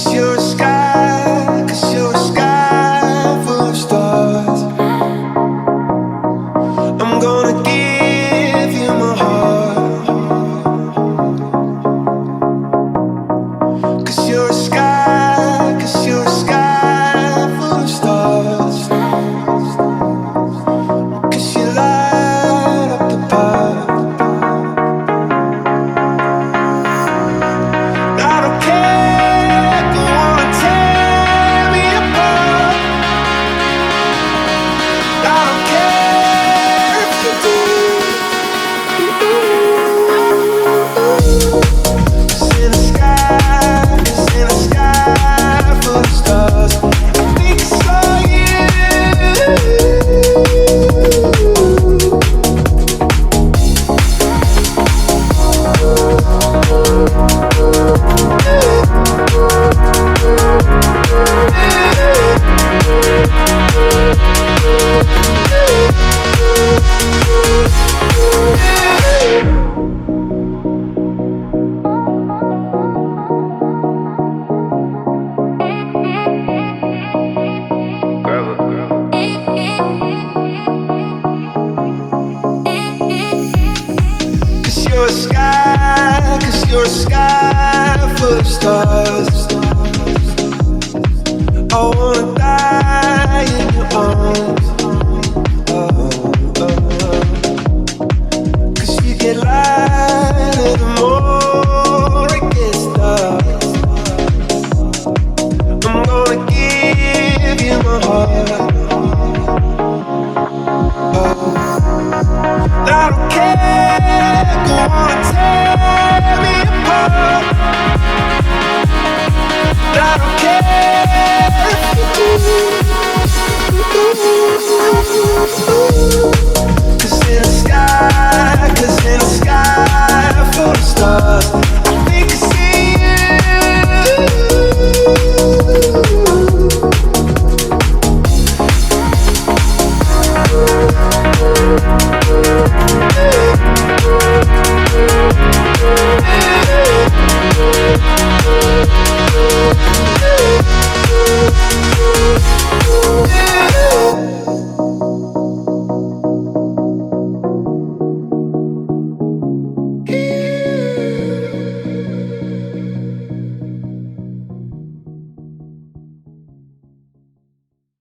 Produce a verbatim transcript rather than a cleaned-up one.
you're a sky, cause you're a sky full of stars. I'm gonna give you my heart, cause you're a sky, cause you're a sky full of stars. Cause you light up the path. I don't care, go on and tear me apart. I don't care if you do. 'Cause in the sky, 'cause in the sky full of stars, I think I saw you. Cause you're a sky, cause you're a sky full of stars. I wanna die in your arms. Oh, oh, oh. Cause you get lighter the more it gets dark. I'm gonna give you my heart. Oh. I don't care, go on and tear me apart. I don't care if you do. 'Cause in the sky, 'cause in the sky